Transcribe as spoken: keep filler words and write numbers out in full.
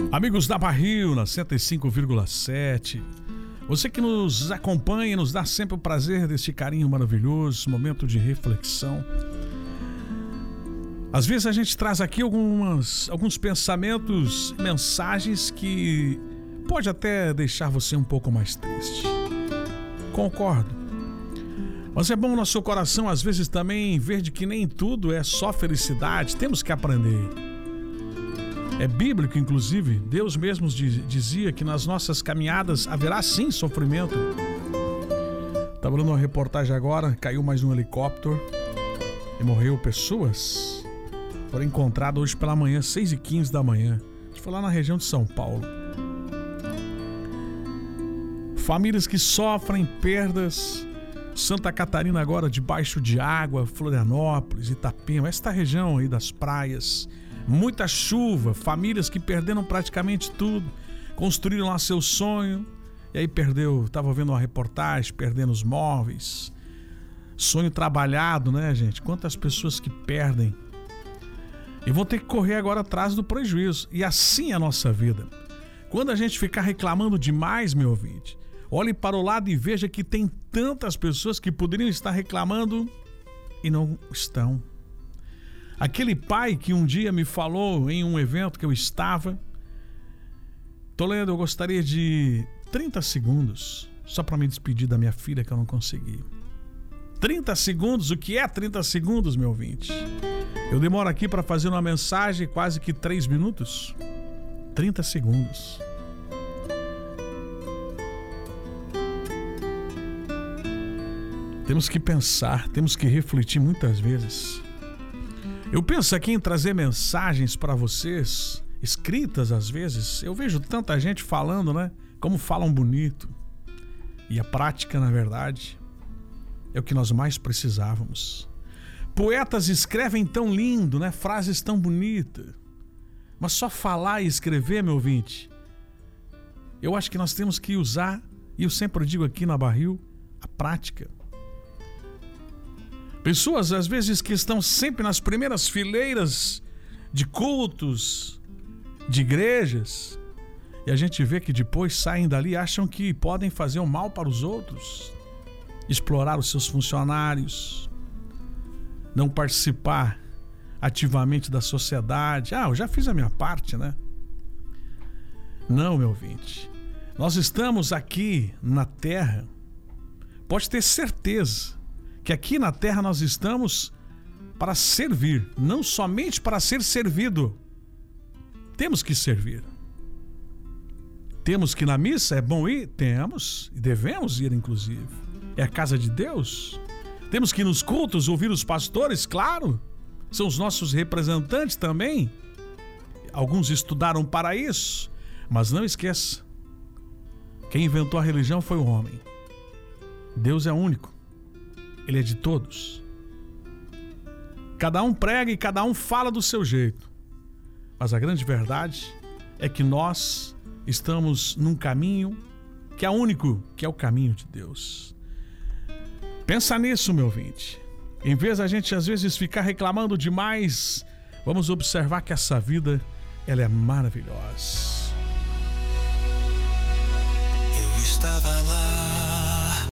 Amigos da Barril, na cento e cinco vírgula sete. Você que nos acompanha, nos dá sempre o prazer deste carinho maravilhoso, momento de reflexão. Às vezes a gente traz aqui algumas, alguns pensamentos, mensagens que pode até deixar você um pouco mais triste. Concordo. Mas é bom no nosso coração, às vezes, também ver de que nem tudo é só felicidade. Temos que aprender. É bíblico, inclusive. Deus mesmo dizia que nas nossas caminhadas haverá sim sofrimento. Estava dando uma reportagem agora, caiu mais um helicóptero e morreu pessoas. Foram encontradas hoje pela manhã, seis e quinze da manhã. A gente foi lá na região de São Paulo. Famílias que sofrem perdas. Santa Catarina agora debaixo de água, Florianópolis, Itapema, esta região aí das praias. Muita chuva, famílias que perderam praticamente tudo, construíram lá seu sonho e aí perdeu, estava vendo uma reportagem, perdendo os móveis. Sonho trabalhado, né, gente? Quantas pessoas que perdem e vão ter que correr agora atrás do prejuízo. E assim é a nossa vida. Quando a gente ficar reclamando demais, meu ouvinte, olhe para o lado e veja que tem tantas pessoas que poderiam estar reclamando e não estão. Aquele pai que um dia me falou em um evento que eu estava, Toledo, eu gostaria de trinta segundos, só para me despedir da minha filha que eu não consegui. trinta segundos, o que é trinta segundos, meu ouvinte? Eu demoro aqui para fazer uma mensagem quase que três minutos. trinta segundos. Temos que pensar, temos que refletir muitas vezes. Eu penso aqui em trazer mensagens para vocês, escritas às vezes. Eu vejo tanta gente falando, né? Como falam bonito. E a prática, na verdade, é o que nós mais precisávamos. Poetas escrevem tão lindo, né? Frases tão bonitas. Mas só falar e escrever, meu ouvinte, eu acho que nós temos que usar, e eu sempre digo aqui na Barril, a prática. Pessoas, às vezes, que estão sempre nas primeiras fileiras de cultos, de igrejas, e a gente vê que depois saem dali e acham que podem fazer o mal para os outros, explorar os seus funcionários, não participar ativamente da sociedade. Ah, eu já fiz a minha parte, né? Não, meu ouvinte. Nós estamos aqui na terra, pode ter certeza que aqui na terra nós estamos para servir, não somente para ser servido. Temos que servir. Temos que ir na missa, é bom ir? Temos, e devemos ir inclusive. É a casa de Deus. Temos que ir nos cultos, ouvir os pastores, claro. São os nossos representantes também. Alguns estudaram para isso, mas não esqueça, quem inventou a religião foi o homem. Deus é único. Ele é de todos. Cada um prega e cada um fala do seu jeito. Mas a grande verdade é que nós estamos num caminho que é único, que é o caminho de Deus. Pensa nisso, meu ouvinte. Em vez da gente às vezes ficar reclamando demais, vamos observar que essa vida, ela é maravilhosa. Eu estava lá